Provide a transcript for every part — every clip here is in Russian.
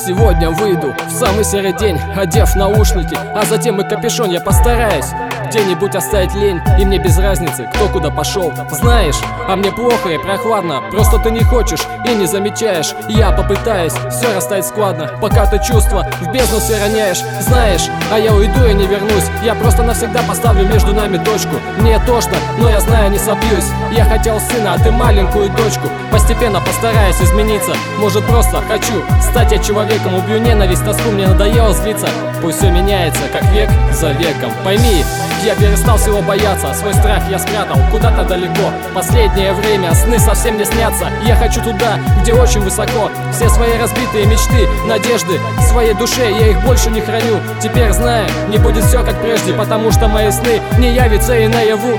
Сегодня выйду в самый серый день, одев наушники, а затем и капюшон. Я постараюсь где-нибудь оставить лень, и мне без разницы, кто куда пошел. Знаешь, а мне плохо и прохладно, просто ты не хочешь и не замечаешь. Я попытаюсь все расставить складно, пока ты чувства в бездну все роняешь. Знаешь, а я уйду и не вернусь, я просто навсегда поставлю между нами точку. Мне тошно, но я знаю, не собьюсь. Я хотел сына, а ты маленькую дочку. Постепенно постараюсь измениться, может просто хочу стать я человеком. Убью ненависть, тоску, мне надоело злиться. Пусть все меняется, как век за веком. Пойми, я перестал всего бояться, свой страх я спрятал куда-то далеко. Последнее время сны совсем не снятся. Я хочу туда, где очень высоко. Все свои разбитые мечты, надежды в своей душе я их больше не храню. Теперь знаю, не будет все как прежде, потому что мои сны не явятся и наяву.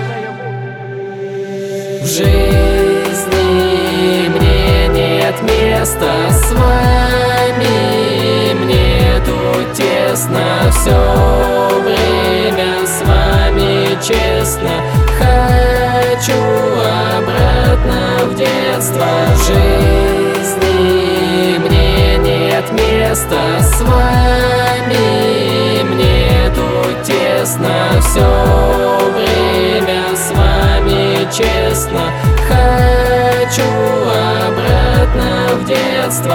В жизни мне нет места с вами, мне тут тесно все время с вами, честно. Хочу обратно в детство. В жизни мне нет места с вами, мне тут тесно все время с вами, честно. Хочу обратно в детство.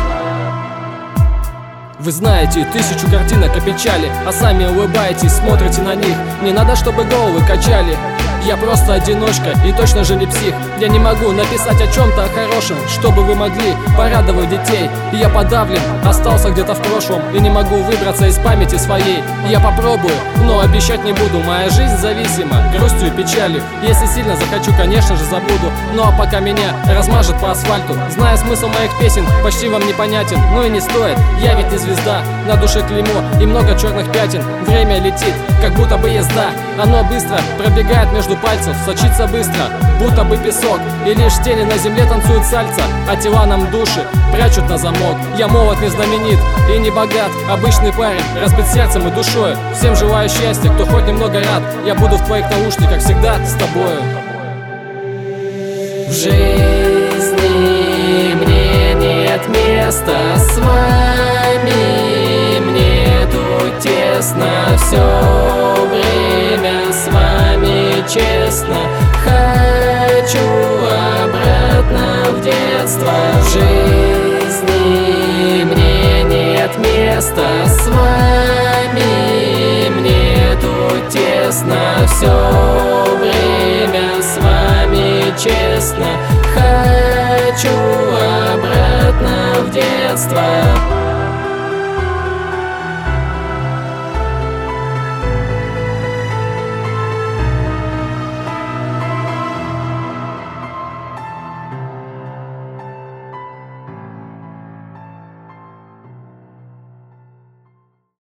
Вы знаете 1000 картинок о печали, а сами улыбаетесь, смотрите на них. Не надо, чтобы головы качали. Я просто одиночка и точно же не псих. Я не могу написать о чем-то хорошем, чтобы вы могли порадовать детей. И я подавлен, остался где-то в прошлом и не могу выбраться из памяти своей. Я попробую, но обещать не буду. Моя жизнь зависима грустью и печалью. Если сильно захочу, конечно же забуду. Ну а пока меня размажет по асфальту, зная смысл моих песен, почти вам непонятен. Ну и не стоит, я ведь не звезда. На душе клеймо и много черных пятен. Время летит, как будто бы езда. Оно быстро пробегает между пальцев, сочится быстро, будто бы песок. И лишь тени на земле танцуют сальса, а тела нам души прячут на замок. Я молод, не знаменит и не богат, обычный парень, разбит сердцем и душой. Всем желаю счастья, кто хоть немного рад. Я буду в твоих наушниках всегда с тобою. В жизни мне нет места с вами, мне тут тесно все время с вами, честно. Хочу обратно в детство. В жизни мне нет места с вами, мне тут тесно все время с вами, честно. Хочу обратно в детство.